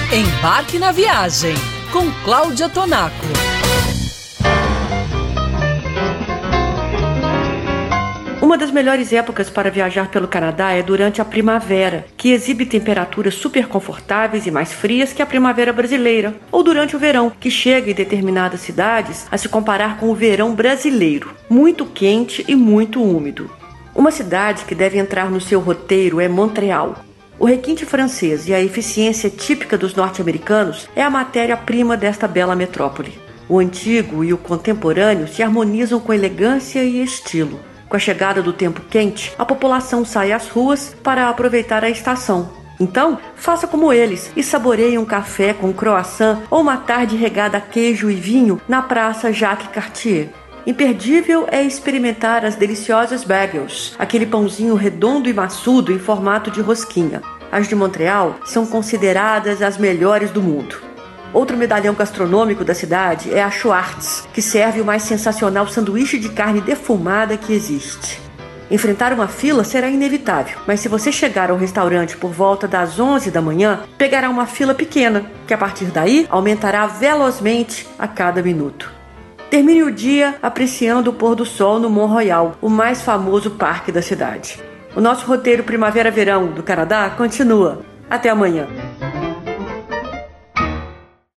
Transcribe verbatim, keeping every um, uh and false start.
Embarque na viagem com Cláudia Tonaco. Uma das melhores épocas para viajar pelo Canadá é durante a primavera, que exibe temperaturas super confortáveis e mais frias que a primavera brasileira, ou durante o verão, que chega em determinadas cidades a se comparar com o verão brasileiro, muito quente e muito úmido. Uma cidade que deve entrar no seu roteiro é Montreal. O requinte francês e a eficiência típica dos norte-americanos é a matéria-prima desta bela metrópole. O antigo e o contemporâneo se harmonizam com elegância e estilo. Com a chegada do tempo quente, a população sai às ruas para aproveitar a estação. Então, faça como eles e saboreie um café com croissant ou uma tarde regada a queijo e vinho na Praça Jacques Cartier. Imperdível é experimentar as deliciosas bagels, aquele pãozinho redondo e maçudo em formato de rosquinha. As de Montreal são consideradas as melhores do mundo. Outro medalhão gastronômico da cidade é a Schwartz, que serve o mais sensacional sanduíche de carne defumada que existe. Enfrentar uma fila será inevitável, mas se você chegar ao restaurante por volta das onze da manhã, pegará uma fila pequena, que a partir daí aumentará velozmente a cada minuto. Termine o dia apreciando o pôr do sol no Mont Royal, o mais famoso parque da cidade. O nosso roteiro Primavera-Verão do Canadá continua. Até amanhã.